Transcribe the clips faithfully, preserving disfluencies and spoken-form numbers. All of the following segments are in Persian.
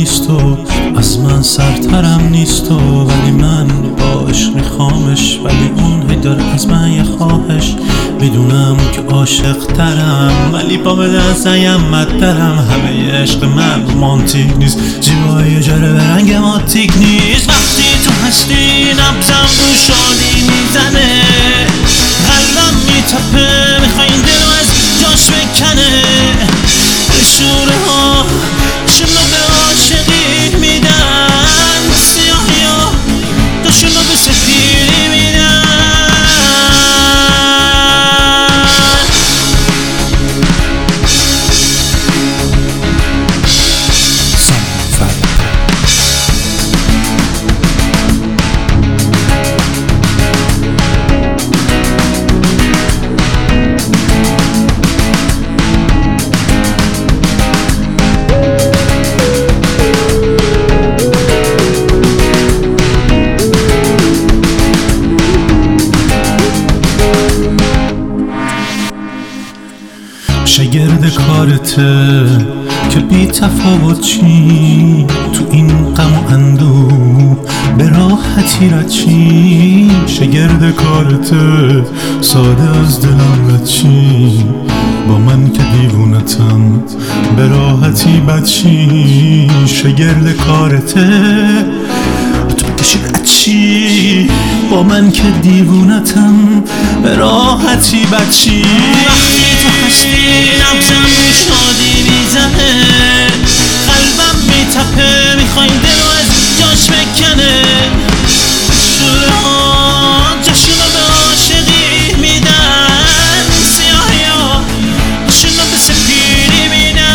نیست و از من سرترم نیست و ولی من با عشق میخوامش، ولی اون هی داره از من یه خواهش. میدونم که عاشق ترم ولی با بدنزیم مدرم. همه عشق من رومانتیک نیست، جیبای یه جره به رنگ ماتیک نیست. وقتی تو هستی نبزم رو شادی میزنه، قلبم میتپه میخوای این دلو از جاش بکنه. شوره ها شنو به عاشقی میدن، سیاهی ها تا شنو به سفیری میدن. شگرد کارته که بی تفاوت چی تو این غم و اندوه به راحتی رد چی. شگرد کارته ساده از دلم رد چی، با من که دیوونتم به راحتی بد چی. شگرد کارته تو کشی رد چی، با من که دیوونتم به راحتی بد چی. وقتی تو هستی نبزم رو شادی میزنه، قلبم میتپه میخوای دلو از جاش بکنه. شوره ها جاشونو به عاشقی میدن، سیاهی ها جاشونو به سفیری میدن.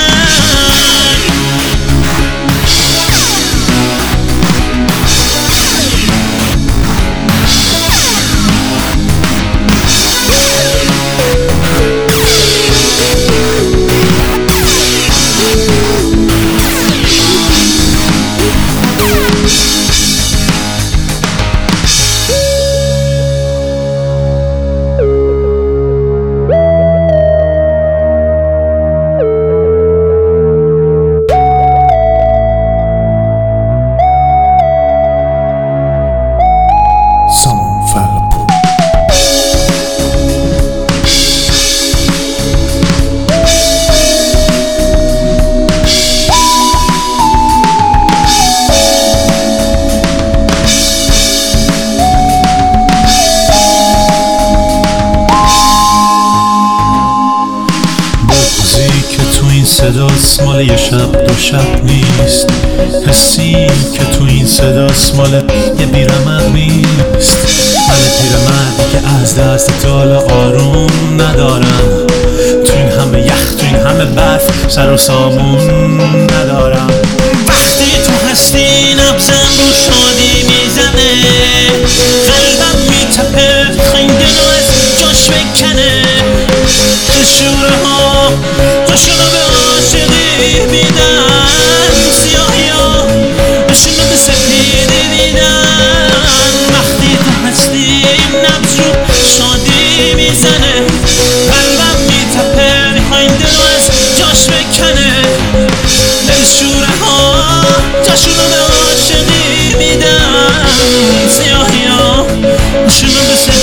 صداست مال یه شب دو شب نیست، حسی که تو این صداست مال یه بیرمق نیست. من پیرمردی که از دست تالا آروم ندارم، تو این همه یخ تو این همه برف سر و سامون ندارم. وقتی تو هستی نبزم رو شادی میزنه، قلبم میتپه خیلی دلو از جاش بکنه. که شوره ها جاشونو به عاشقی میدن، سیاهی ها جاشونو به سفیدی میدن. وقتی تو هستی نبز رو شادی میزنه، قلبم میتپه میخوای دلو از جاش بکنه. شوره ها جاشونو به عاشقی میدن، سیاهی ها جاشونو به سفیدی